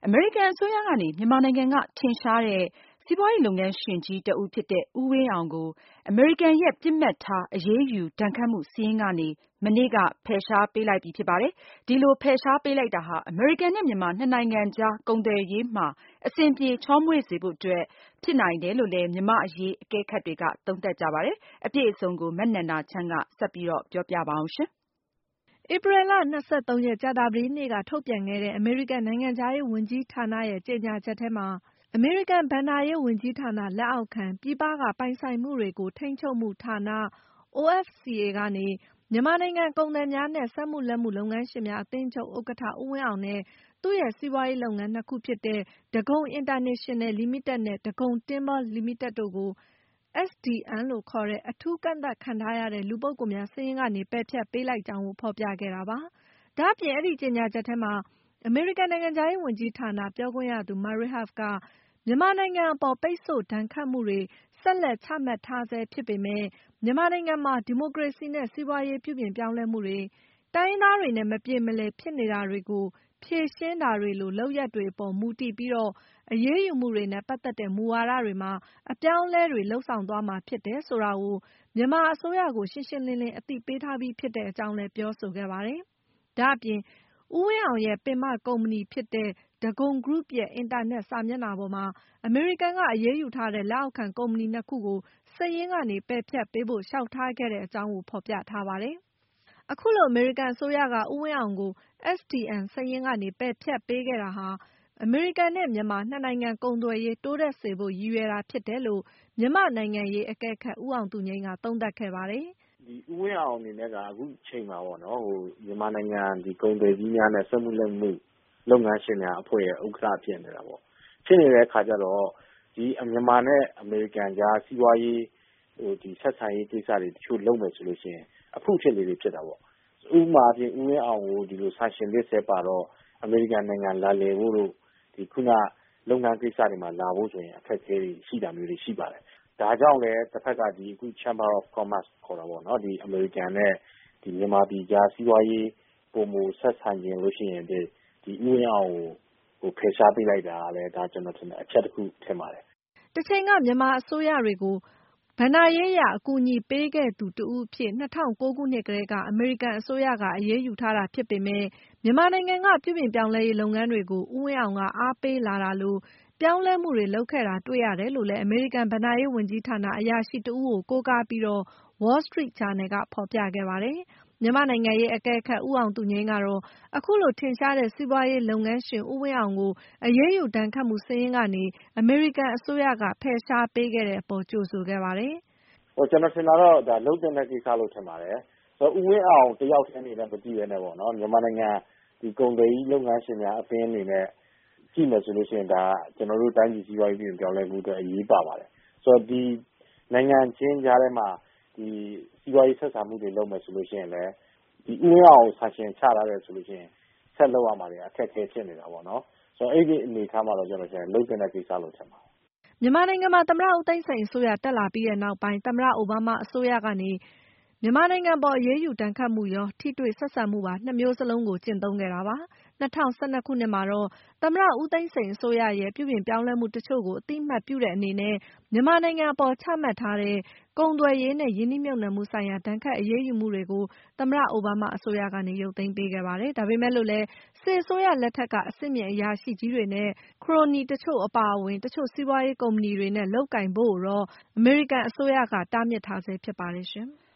အမေရိကန်အစိုးရကနေမြန်မာနိုင်ငံကထင်ရှားတဲ့စီးပွားရေးလုပ်ငန်းရှင်ကြီးတဦးဖြစ်တဲ့ဦးဝင်းအောင်ကိုအမေရိကန်ရဲ့ပစ်မှတ်ထားအရေးယူဒဏ်ခတ်မှုစာရင်းကနေမနေ့ကဖယ်ရှားပေးလိုက်ပြီဖြစ်ပါတယ်။ဒီလိုဖယ်ရှားပေးလိုက်တာဟာအမေရိကန်နဲ့မြန်မာနှစ်နိုင်ငံကြားကုန်သွယ်ရေးမှာအဆင်ပြေချောမွေ့စေဖို့အတွက်ဖြစ်နိုင်တယ်လို့လည်းမြန်မာအရေးအကဲခတ်တွေကသုံးသပ်ကြပါတယ်။အပြည့်အစုံကိုမနန္ဒာချမ်းကဆက်ပြီးတော့ပြောပြပါအောင်ရှင်။ဧပြီလ 23 ရက်ကြာသပတေးနေ့ကထုတ်ပြန်ခဲ့တဲ့အမေရိကန်နိုင်ငံခြားရေးဝန်ကြီးဌာနရဲ့ကြေညာချက်ထဲမှာအမေရိကန်ဘဏ္ဍာရေးဝန်ကြီးဌာနလက်အောက်ခံပြည်ပကပိုင်ဆိုင်မှုတွေကိုထိန်းချုပ်မှုဌာန OFCA ကနေမြန်မာနိုင်ငံကုန်သည်များနဲ့စက်မှုလက်မှုလုပ်ငန်းရှင်များအသင်းချုပ်ဥက္ကဋ္ဌဦးဝင်းအောင်နဲ့သူ့ရဲ့စီးပွားရေးလုပ်ငန်းနှစ်ခုဖြစ်တဲ့ဒဂုံအင်တာနေရှင်နယ်လီမိတက်နဲ့ဒဂုံတင်းဘောလီမိတက်တို့ကို SDN လို့ခေါ်တဲ့အထူးကန့်သတ်ခံထားရတဲ့လူပုဂ္ဂိုလ်များစာရင်းကနေပယ်ဖျက်ပေးလိုက်ကြောင်းကိုဖော်ပြခဲ့တာပါ။ဒါ့အပြင်အဲဒီကြေညာချက်ထဲမှာအမေရိကန်နိုင်ငံခြားရေးဝန်ကြီးဌာနပြောခွင့်ရသူ Mary Harf ကမြန်မာနိုင်ငံအပေါ်ပိတ်ဆို့ဒဏ်ခတ်မှုတွေဆက်လက်ချမှတ်ထားဆဲဖြစ်ပေမဲ့မြန်မာနိုင်ငံမှာဒီမိုကရေစီနဲ့စီးပွားရေးပြုပြင်ပြောင်းလဲမှုတွေတိုင်းရင်းသားတွေနဲ့မပြေမလည်ဖြစ်နေတာတွေကိုဖြေရှင်းတာတွေလိုလုပ်ရပ်တွေအပေါ်မူတည်ပြီးတော့အရေးယူမှုတွေနဲ့ပတ်သက်တဲ့မူဝါဒတွေမှာအပြောင်းအလဲတွေလုပ်ဆောင်သွားမှာဖြစ်တယ်ဆိုတာကိုမြန်မာအစိုးရကိုရှင်းရှင်းလင်းလင်းအသိပေးထားပြီးဖြစ်တဲ့အကြောင်းလည်းပြောဆိုခဲ့ပါတယ်။ဒါ့အပြင်ဦးဝင်းအောင်ရဲ့ပင်မကုမ္ပဏီဖြစ်တဲ့ဒဂုံ Group ရဲ့အင်တာနက်စာမျက်နှာပေါ်မှာအမေရိကန်ကအရေးယူထားတဲ့လက်အောက်ခံကုမ္ပဏီနှစ်ခုကိုစာရင်းကနေပယ်ဖျက်ပေးဖို့လျှောက်ထားခဲ့တဲ့အကြောင်းကိုဖော်ပြထားပါတယ်။အခုလိုအမေရိကန်အစိုးရကဦးဝင်းအောင်ကို SDN စာရင်းကနေပယ်ဖျက်ပေးခဲ့တာဟာအမေရိကန်နဲ့မြန်မာနှစ်နိုင်ငံကုန်သွယ်ရေးတိုးတက်စေဖို့ရည်ရွယ်တာဖြစ်တယ်လို့မြန်မာနိုင်ငံရေးအကဲခတ်ဦးအောင်သူငြိမ်းကသုံးသပ်ခဲ့ပါတယ်။ဒီဦးဝင်းအောင်အနေနဲ့ကအခုချိန်မှာပေါ့နော်မြန်မာနိုင်ငံဒီကုန်သွယ်ကြီးများနဲ့စက်မှုလက်မှုလုပ်ငန်းရှင်များအဖွဲ့ရဲ့ဥက္ကဋ္ဌဖြစ်နေတာပေါ့ဖြစ်နေတဲ့အခါကျတော့ဒီမြန်မာနဲ့အမေရိကန်ကြားစီးပွားရေးဒီဆက်ဆံရေးကိစ္စတွေတချို့လုပ်မယ်ဆိုလို့ရှိရင်အဖုဖြစ်လေးတွေဖြစ်တာပေါ့ဥပမာအပြင်ဦးဝင်းအောင်ကိုဒီလိုဆန်ရှင်လစ်ဆက်ပါတော့အမေရိကန်နိုင်ငံလာလည်ဖို့လို့ဒီခုနလုပ်ငန်းကိစ္စတွေမှာလာဖို့ဆိုရင်အခက်အခဲတွေရှိတာမျိုးတွေရှိပါတယ်ဒါကြောင့်လည်းတစ်ဖက်ကဒီအခု Chamber of Commerce ခေါ်တာပေါ့နော်ဒီအမေရိကန်နဲ့ဒီမြန်မာပြည်ကြားစီးပွားရေးပုံမူဆက်ဆံခြင်းလို့ရှိရင်ဒီဥယျာဉ်ကိုဖယ်ရှားပေးလိုက်တာလည်းဒါကျွန်တော်ထင်တယ်အချက်တစ်ခုထင်ပါတယ်။တစ်ချိန်ကမြန်မာအစိုးရတွေကိုဘဏ္ဍာရေးအရအကူအညီပေးခဲ့သူတဦးအဖြစ်2009ခုနှစ်ကတည်းကအမေရိကန်အစိုးရကအရေးယူထားတာဖြစ်ပေမဲ့မြန်မာနိုင်ငံကပြုပြင်ပြောင်းလဲရေးလုပ်ငန်းတွေကိုဦးဝင်းအောင်ကအားပေးလာတာလို့ပြောင်းလဲမှုတွေလုပ်ခဲ့တာတွေ့ရတယ်လို့လည်းအမေရိကန်ဘဏ္ဍာရေးဝန်ကြီးဌာနအရာရှိတဦးကိုကိုးကားပြီးတော့ Wall Street Journal ကဖော်ပြခဲ့ပါတယ်။မြန်မာနိုင်ငံရေးအကဲခတ်ဦးအောင်သူငြိမ်းကတော့အခုလိုထင်ရှားတဲ့စီးပွားရေးလုပ်ငန်းရှင်ဦးဝင်းအောင်ကိုအရေးယူဒဏ်ခတ်မှုစာရင်းကနေအမေရိကန်အစိုးရကဖယ်ရှားပေးခဲ့တဲ့အပေါ်ကြိုဆိုခဲ့ပါတယ်။ကျွန်တော်ထင်တာတော့ဒါလုံးတဲ့ကိစ္စလို့ထင်ပါတယ်။ဆိုတော့ဦးဝင်းအောင်တယောက်တည်းနေနဲ့မကြည့်ရနဲ့ပေါ့နော်မြန်မာနိုင်ငံဒီကုန်သွယ်ရေးလုပ်ငန်းရှင်များအသင်းအနေနဲ့ကြည့်မယ်ဆိုလို့ရှိရင်ဒါကျွန်တော်တို့တိုင်းပြည်စီးပွားရေးပြောင်းလဲမှုအတွက်အရေးပါပါတယ်။ဆိုတော့ဒီနိုင်ငံချင်းကြားထဲမှာဒီစီးပွားရေးဆက်ဆံမှုတွေလုပ်မယ်ဆိုလို့ရှိရင်လည်းဒီဥပဒေအောင်ဆန်ရှင်ချလာတယ်ဆိုလို့ရှိရင်ဆက်လုပ်ရမှာတွေအခက်အခဲဖြစ်နေတာပေါ့နော်။ဆိုတော့အဲ့ဒီအနေထားမှာတော့ကျွန်တော်လုံးတဲ့ကိစ္စလို့ထင်ပါတယ်။မြန်မာနိုင်ငံမှာသမ္မတဦးသိန်းစိန်အစိုးရတက်လာပြီးတဲ့နောက်ပိုင်းသမ္မတအိုဘားမားအစိုးရကနေမြန်မာနိုင်ငံပေါ်အရေးယူဒဏ်ခတ်မှုရောထိတွေ့ဆက်ဆံမှုပါနှစ်မျိုးစလုံးကိုကျင့်သုံးခဲ့တာပါ။2012ခုနှစ်မှာတော့သမ္မတဦးသိန်းစိန်အစိုးရရဲ့ပြုပြင်ပြောင်းလဲမှုတချို့ကိုအသိအမှတ်ပြုတဲ့အနေနဲ့မြန်မာနိုင်ငံအပေါ်ချမှတ်ထားတဲ့ကုန်သွယ်ရေးနဲ့ယင်းနှိမ့်မြုပ်နှံမှုဆိုင်ရာဒဏ်ခတ်အရေးယူမှုတွေကိုသမ္မတအိုဘားမားအစိုးရကနေရုပ်သိမ်းပေးခဲ့ပါတယ်။ဒါပေမဲ့လို့လည်းစစ်အစိုးရလက်ထက်ကအဆင့်မြင့်အရာရှိကြီးတွေနဲ့ခရိုနီတချို့အပါအဝင်တချို့စီးပွားရေးကုမ္ပဏီတွေနဲ့လုပ်ကိုင်ဖို့တော့အမေရိကန်အစိုးရကတားမြစ်ထားဆဲဖြစ်ပါတယ်ရှင်။